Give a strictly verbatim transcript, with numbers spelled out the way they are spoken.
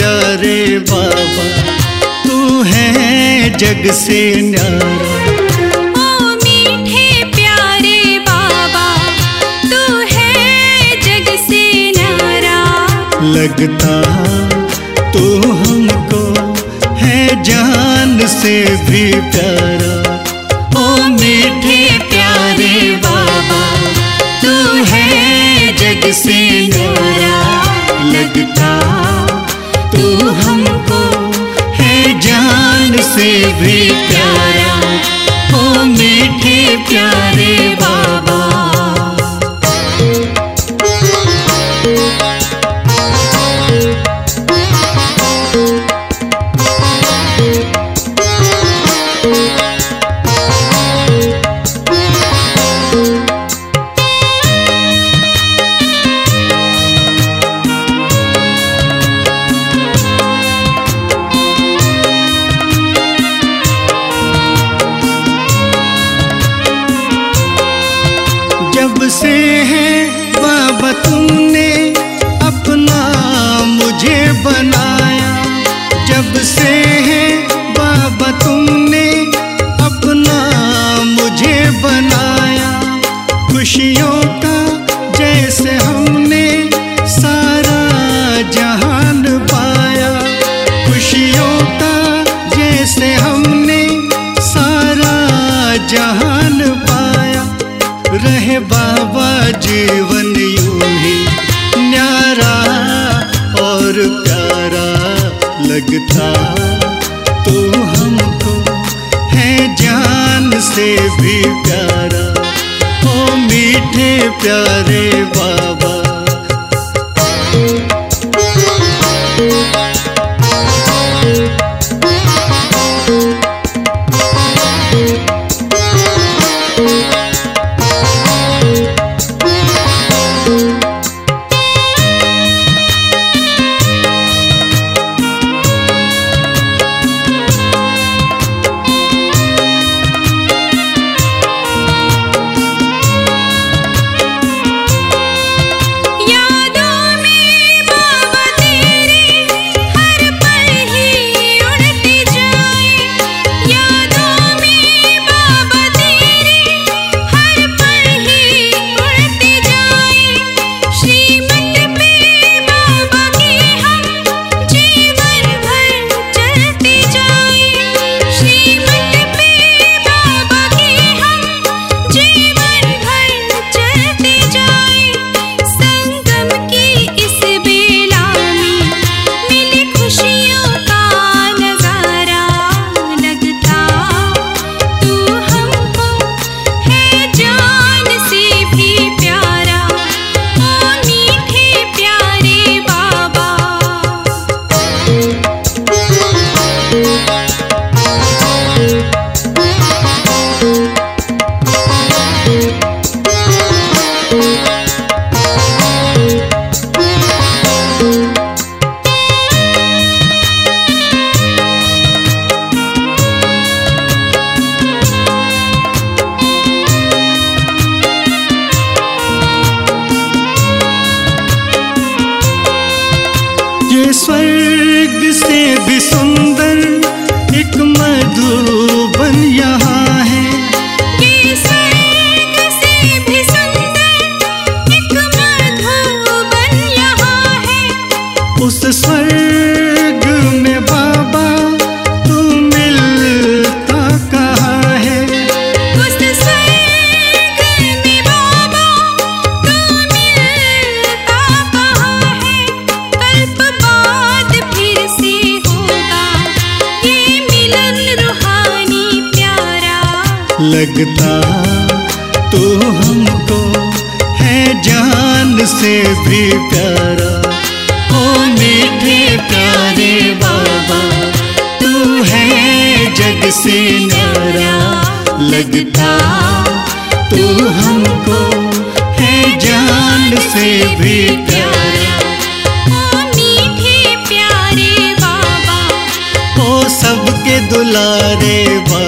प्यारे बाबा, तू है जग से न्यारा। ओ मीठे प्यारे बाबा, तू है जग से न्यारा। लगता तू हमको है जान से भी प्यारा। ओ मीठे प्यारे बाबा, तू है जग से न्यारा। लगता तू हमको है जान से भी प्यारा। ओ मीठे प्यारे बाबा। जब से है बाबा तुमने अपना मुझे बनाया, जब से है बाबा तुमने अपना मुझे बनाया। खुशियों का जैसे हमने सारा जहान पाया, खुशियों का जैसे हमने सारा जहान पाया। रहे बाबा जीवन यूं ही न्यारा और प्यारा। लगता तू हमको है जान से भी प्यारा। ओ मीठे प्यारे बाबा। ये स्वर्ग से भी सुंदर एक मधुबन यहाँ है। ये स्वर्ग से भी सुंदर एक मधुबन यहाँ है। उस स्वर्ग में बाबा तू मिलता कहाँ है। उस स्वर्ग में बाबा तू मिलता कहाँ है। कल्प बाद फिर से होगा ये मिलन रूहानी प्यारा। लगता तू हमको है जान से भी प्यारा। ओ मीठे प्यारे बाबा, तू है जग से न्यारा। लगता तू हमको है जान से भी प्यारा। ओ मीठे प्यारे बाबा, ओ सबके दुलारे बाबा।